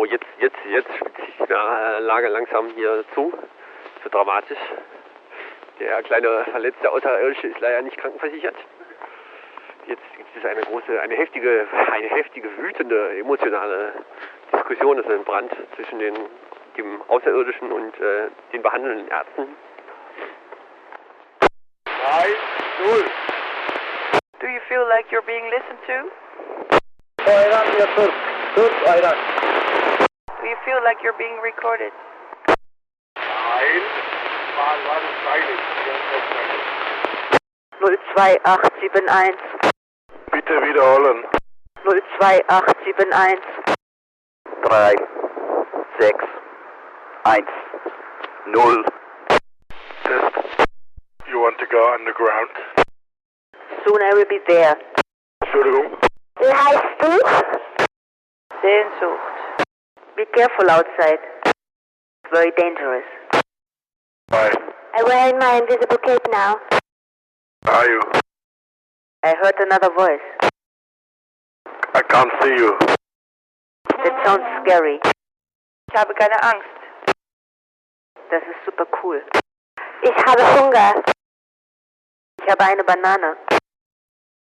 jetzt spitzt sich die Lage langsam hier zu. So dramatisch. Der kleine verletzte Außerirdische ist leider nicht krankenversichert. Jetzt gibt es eine heftige, wütende, emotionale Diskussion, das ist ein Brand zwischen dem Außerirdischen und den behandelnden Ärzten. 3-0. Do you feel like you're being listened to? Ayran hier 5. 5 Ayran. Do you feel like you're being recorded? Nein. War das freilich. 02871. Bitte wiederholen. 02871. 3, 6, 1, 0. Test. You want to go underground? Soon I will be there. Entschuldigung. Wie heißt du? Sehnsucht. Be careful outside. Very dangerous. Hi. I'm wearing my invisible cape now. Are you? I heard another voice. I can't see you. That sounds scary. Ich habe keine Angst. Das ist super cool. Ich habe Hunger. Ich habe eine Banane.